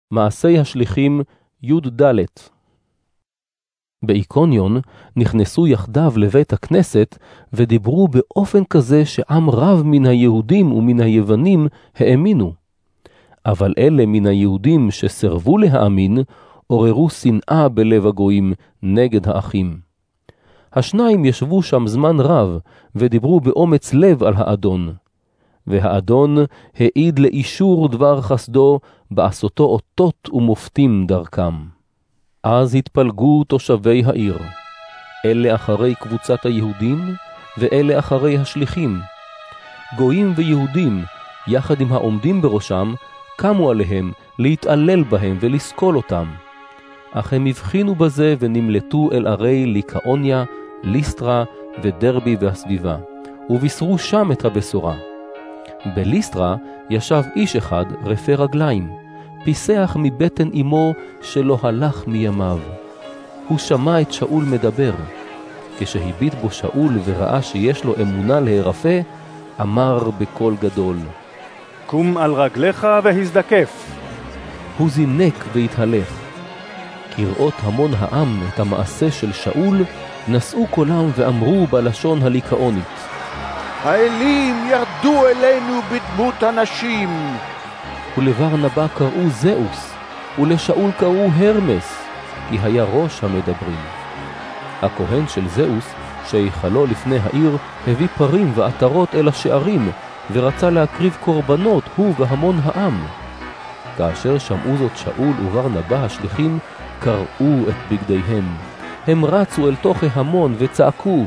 מעשי השליחים י"ד. באיקוניון נכנסו יחדיו לבית הכנסת ודיברו באופן כזה שעם רב מן היהודים ומן היוונים האמינו. אבל אלה מן היהודים שסרבו להאמין עוררו שנאה בלב הגויים נגד האחים. השניים ישבו שם זמן רב ודיברו באומץ לב על האדון. והאדון העיד לאישור דבר חסדו בעשותו אותות ומופתים דרכם. אז התפלגו תושבי העיר, אלה אחרי קבוצת היהודים ואלה אחרי השליחים. גויים ויהודים, יחד עם העומדים בראשם, קמו עליהם להתעלל בהם ולסקול אותם. אך הם הבחינו בזה ונמלטו אל ערי ליקאוניה, ליסטרה ודרבי והסביבה, ובישרו שם את הבשורה. בליסטרה ישב איש אחד רפה רגליים, פיסח מבטן אמו שלא הלך מימיו. הוא שמע את שאול מדבר. כשהביט בו שאול וראה שיש לו אמונה להירפא, אמר בקול גדול, קום על רגליך והזדקף. הוא זינק והתהלך. כראות המון העם את המעשה של שאול, נשאו קולם ואמרו בלשון הליקאונית, האלים ירדו אלינו בדמות אנשים. ולברנבא קראו זאוס, ולשאול קראו הרמס, כי היה ראש המדברים. הכהן של זאוס, שהיכלו לפני העיר, הביא פרים ועטרות אל השערים, ורצה להקריב קורבנות הוא והמון העם. כאשר שמעו זאת שאול וברנבא השליחים, קרעו את בגדיהם. הם רצו אל תוך ההמון וצעקו,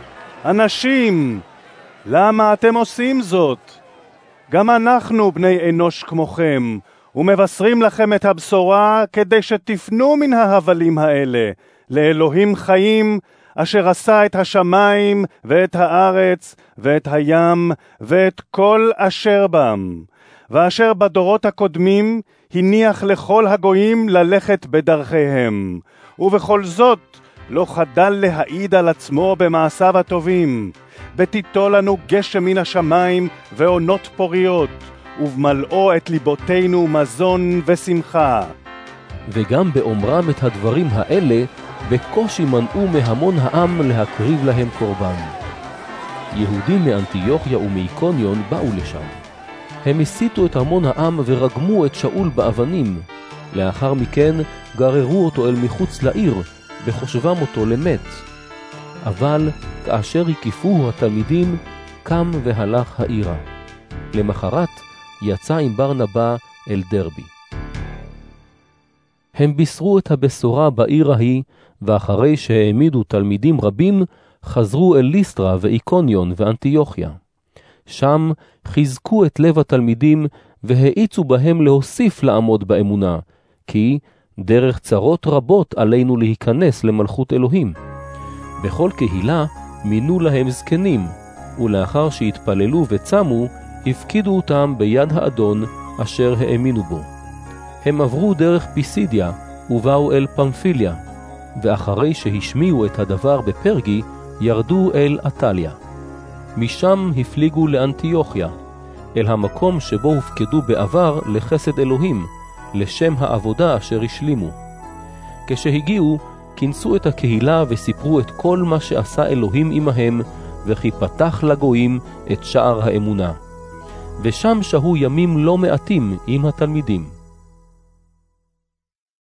אנשים, למה אתם עושים זאת? גם אנחנו בני אנוש כמוכם, ומבשרים לכם את הבשורה כדי שתפנו מן ההבלים האלה, לאלוהים חיים, אשר עשה את השמיים ואת הארץ ואת הים ואת כל אשר בם, ואשר בדורות הקודמים הניח לכל הגויים ללכת בדרכיהם, ובכל זאת לא חדל להעיד על עצמו במעשיו הטובים, בתיתו לנו גשם מן השמיים ועונות פוריות, ובמלאו את ליבותינו מזון ושמחה. וגם באומרם את הדברים האלה, בקושי מנעו מהמון העם להקריב להם קורבן. יהודים מאנטיוכיה ומאיקוניון באו לשם. הם הסיתו את המון העם ורגמו את שאול באבנים. לאחר מכן גררו אותו אל מחוץ לעיר, בחושבם אותו למת. אבל כאשר הקיפוהו התלמידים, קם והלך העירה. למחרת יצא עם ברנבא אל דרבי. הם בישרו את הבשורה בעיר ההיא, ואחרי שהעמידו תלמידים רבים, חזרו אל ליסטרה ואיקוניון ואנטיוכיה. שם חיזקו את לב התלמידים והאיצו בהם להוסיף לעמוד באמונה, כי דרך צרות רבות עלינו להיכנס למלכות אלוהים. בכל קהילה מינו להם זקנים, ולאחר שהתפללו וצמו, הפקידו אותם ביד האדון אשר האמינו בו. הם עברו דרך פיסידיה ובאו אל פמפיליה, ואחרי שהשמיעו את הדבר בפרגי, ירדו אל אטליה. משם הפליגו לאנטיוכיה, אל המקום שבו הופקדו בעבר לחסד אלוהים, לשם העבודה אשר השלימו. כשהגיעו, כינסו את הקהילה וסיפרו את כל מה שעשה אלוהים עמהם, וכי פתח לגויים את שער האמונה. ושם שהו ימים לא מעטים עם התלמידים.